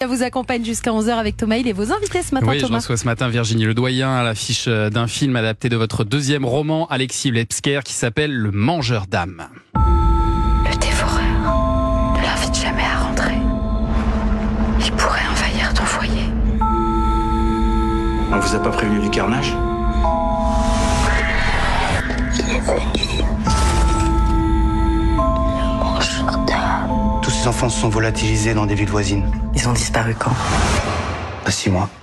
Elle vous accompagne jusqu'à 11h avec Thomas Hill et vos invités ce matin. Oui, Thomas. je reçois ce matin Virginie Ledoyen à l'affiche d'un film adapté de votre deuxième roman, Alexis Lebsker, qui s'appelle Le Mangeur d'âmes. Le dévoreur ne l'invite jamais à rentrer. Il pourrait envahir ton foyer. On vous a pas prévenu du carnage ? Il est venu. Le mangeur d'âmes. Tous ces enfants se sont volatilisés dans des villes voisines. Ils ont disparu quand ? À 6 mois.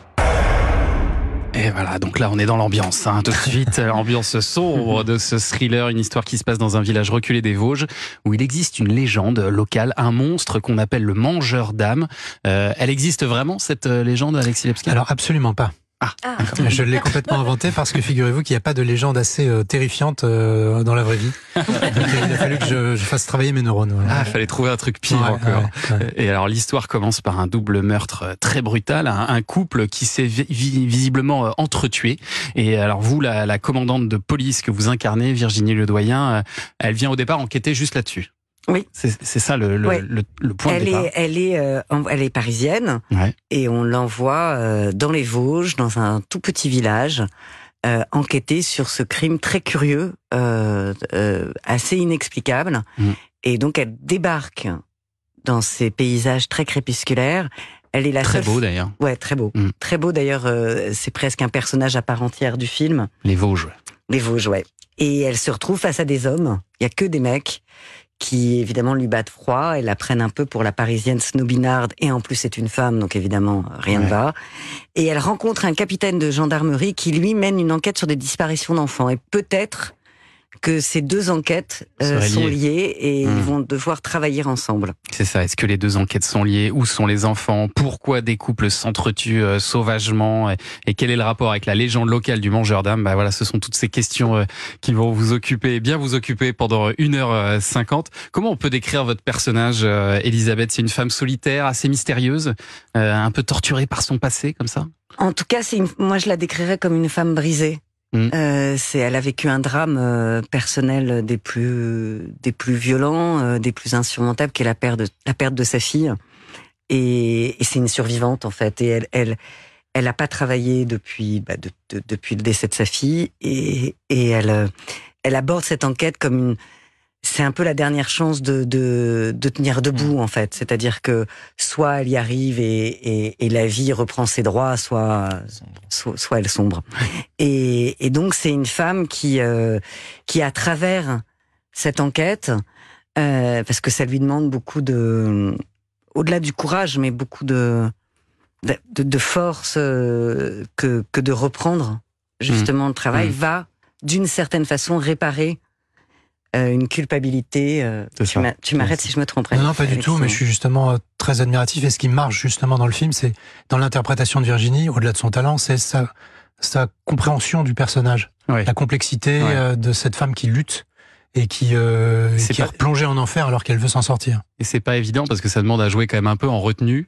Et voilà, donc là on est dans l'ambiance, tout de suite, l'ambiance sombre de ce thriller, une histoire qui se passe dans un village reculé des Vosges, où il existe une légende locale, un monstre qu'on appelle le mangeur d'âmes. Elle existe vraiment, cette légende, Alexis Lebsker ? Alors absolument pas. Je l'ai complètement inventé parce que figurez-vous qu'il n'y a pas de légende assez terrifiante dans la vraie vie. Donc, il a fallu que je fasse travailler mes neurones. Ouais. Ah, il fallait trouver un truc pire encore. Ouais. Et alors l'histoire commence par un double meurtre très brutal, un couple qui s'est visiblement entretué. Et alors vous, la commandante de police que vous incarnez, Virginie Ledoyen, elle vient au départ enquêter juste là-dessus. Oui. C'est ça le point de départ. Elle est parisienne, Ouais. et on l'envoie dans les Vosges, dans un tout petit village, enquêter sur ce crime très curieux, assez inexplicable. Et donc elle débarque dans ces paysages très crépusculaires. Elle est la Très seule... beau d'ailleurs. Ouais, très beau. Très beau d'ailleurs, c'est presque un personnage à part entière du film. Les Vosges. Les Vosges, ouais. Et elle se retrouve face à des hommes, il y a que des mecs, qui évidemment lui battent froid et la prennent un peu pour la parisienne snobinarde, et en plus c'est une femme, donc évidemment rien ne va. Et elle rencontre un capitaine de gendarmerie qui lui mène une enquête sur des disparitions d'enfants, et peut-être que ces deux enquêtes sont liées et ils vont devoir travailler ensemble. C'est ça, est-ce que les deux enquêtes sont liées ? Où sont les enfants ? Pourquoi des couples s'entretuent sauvagement ? Et quel est le rapport avec la légende locale du mangeur d'âmes ? Bah voilà, ce sont toutes ces questions qui vont vous occuper, bien vous occuper pendant 1h50. Comment on peut décrire votre personnage, Elisabeth ? C'est une femme solitaire, assez mystérieuse, un peu torturée par son passé, comme ça ? En tout cas, moi je la décrirais comme une femme brisée. Elle a vécu un drame personnel des plus violents, des plus insurmontables, qui est la perte de sa fille. Et c'est une survivante en fait. Et elle a pas travaillé depuis le décès de sa fille. Et elle aborde cette enquête comme c'est un peu la dernière chance de tenir debout en fait. C'est-à-dire que soit elle y arrive et la vie reprend ses droits, soit elle sombre. Et donc c'est une femme qui à travers cette enquête, parce que ça lui demande beaucoup au-delà du courage, mais beaucoup de force que de reprendre justement le travail, va d'une certaine façon réparer une culpabilité. Tu m'arrêtes si je me trompe. Non, pas du tout, mais je suis justement très admiratif. Et ce qui marche justement dans le film, c'est dans l'interprétation de Virginie, au-delà de son talent, c'est sa compréhension du personnage. Ouais. La complexité de cette femme qui lutte et qui est replongée en enfer alors qu'elle veut s'en sortir. Et c'est pas évident parce que ça demande à jouer quand même un peu en retenue,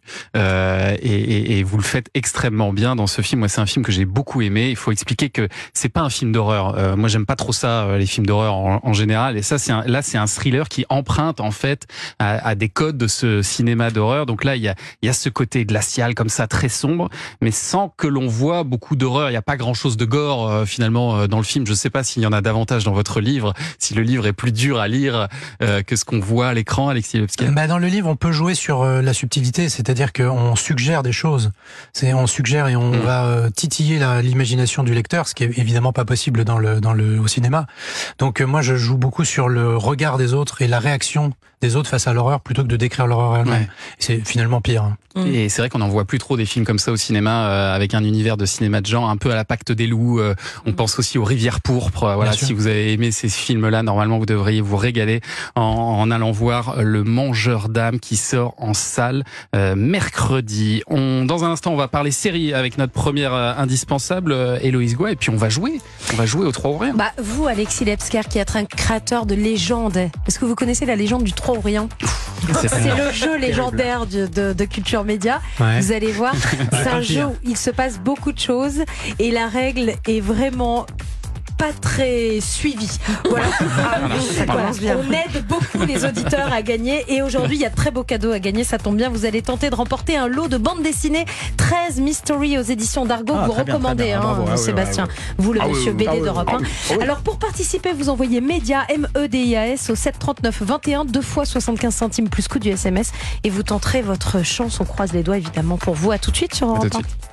et vous le faites extrêmement bien dans ce film. Moi, c'est un film que j'ai beaucoup aimé. Il faut expliquer que c'est pas un film d'horreur. Moi, j'aime pas trop ça, les films d'horreur en général. Et ça, c'est un thriller qui emprunte en fait à des codes de ce cinéma d'horreur. Donc là, il y a ce côté glacial comme ça, très sombre, mais sans que l'on voit beaucoup d'horreur. Il y a pas grand-chose de gore finalement dans le film. Je sais pas s'il y en a davantage dans votre livre, si le livre est plus dur à lire que ce qu'on voit à l'écran, Alexis Lebsker. Dans le livre, on peut jouer sur la subtilité, c'est-à-dire qu'on suggère des choses. On suggère et on va titiller l'imagination du lecteur, ce qui est évidemment pas possible au cinéma. Donc moi, je joue beaucoup sur le regard des autres et la réaction des autres face à l'horreur plutôt que de décrire l'horreur elle-même. C'est finalement pire. Et c'est vrai qu'on n'en voit plus trop des films comme ça au cinéma, avec un univers de cinéma de genre un peu à la Pacte des loups. On pense aussi aux Rivières pourpres. Voilà, si vous avez aimé ces films-là, normalement vous devriez vous régaler en allant voir Le Mangeur d'âmes qui sort en salle mercredi. Dans un instant, on va parler série avec notre première indispensable, Héloïse Goua, et puis on va jouer au Trois-Orient. Vous, Alexis Lebsker, qui êtes un créateur de légendes, est-ce que vous connaissez la légende du Trois-Orient ? C'est le jeu légendaire de Culture Média. Ouais. Vous allez voir, c'est un jeu où il se passe beaucoup de choses et la règle est vraiment pas très suivis. Voilà. On aide beaucoup les auditeurs à gagner et aujourd'hui il y a de très beaux cadeaux à gagner, ça tombe bien, vous allez tenter de remporter un lot de bande dessinée 13 Mystery aux éditions d'Argo, vous recommandez Sébastien, vous le monsieur BD d'Europe 1. Alors pour participer, vous envoyez MEDIAS MEDIAS au 739 21 2 fois 75 centimes plus coût du SMS et vous tenterez votre chance, on croise les doigts évidemment pour vous. À tout de suite sur Europe 1.